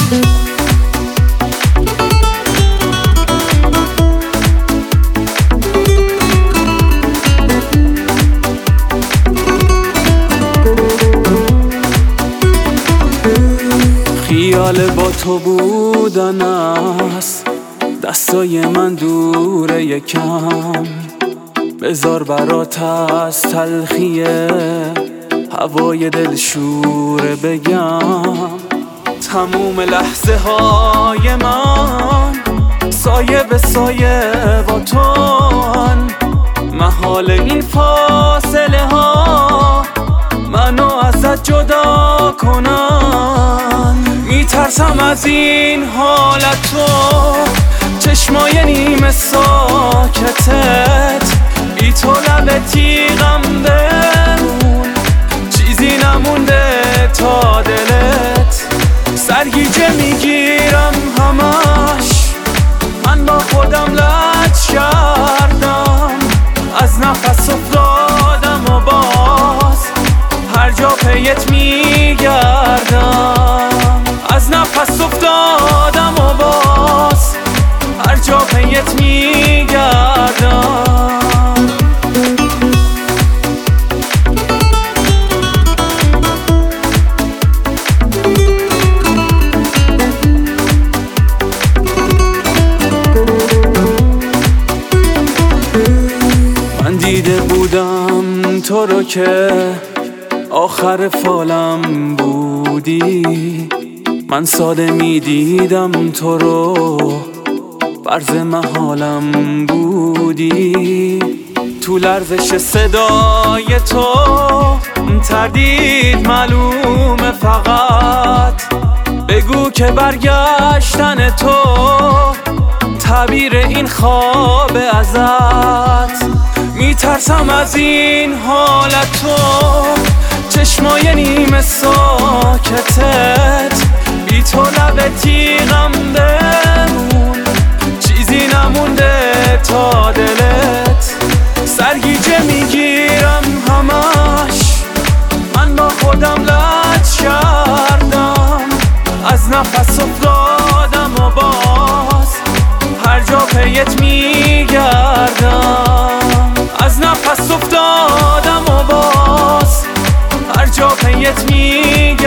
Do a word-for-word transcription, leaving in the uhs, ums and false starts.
خیال با تو بودن است، دستای من دوره یکم، بذار برات از تلخیه هوای دلشوره بگم. تموم لحظه های من سایه به سایه با تون، محال این فاصله ها منو ازت جدا کنن. میترسم از این حالت تو، چشمای نیمه ساکتت، بی تو لب تیغم بمون، چیزی نمونده تا دلت. سرگیجه میگیرم همش، من با خودم لج کردم، از نفس افتادم و باز هر جا پیت میگردم. از نفس افتادم و باز هر جا پیت میگردم. من دیده بودم تو رو که آخر فالم بودی، من ساده میدیدم تو رو فرض محالم بودی. تو لرزش صدای تو تردید معلومه، فقط بگو که برگشتن تو تعبیر این خواب ازت. میترسم از این حالت تو، چشمای نیمه ساکتت، بی تو لب تیغم بمون، چیزی نمونده تا دلت. سرگیجه میگیرم همش، من با خودم لج کردم، از نفس افتادم و باز هر جا پیت میگردم. از نفس افتادم و باز هر جا پیت میگردم.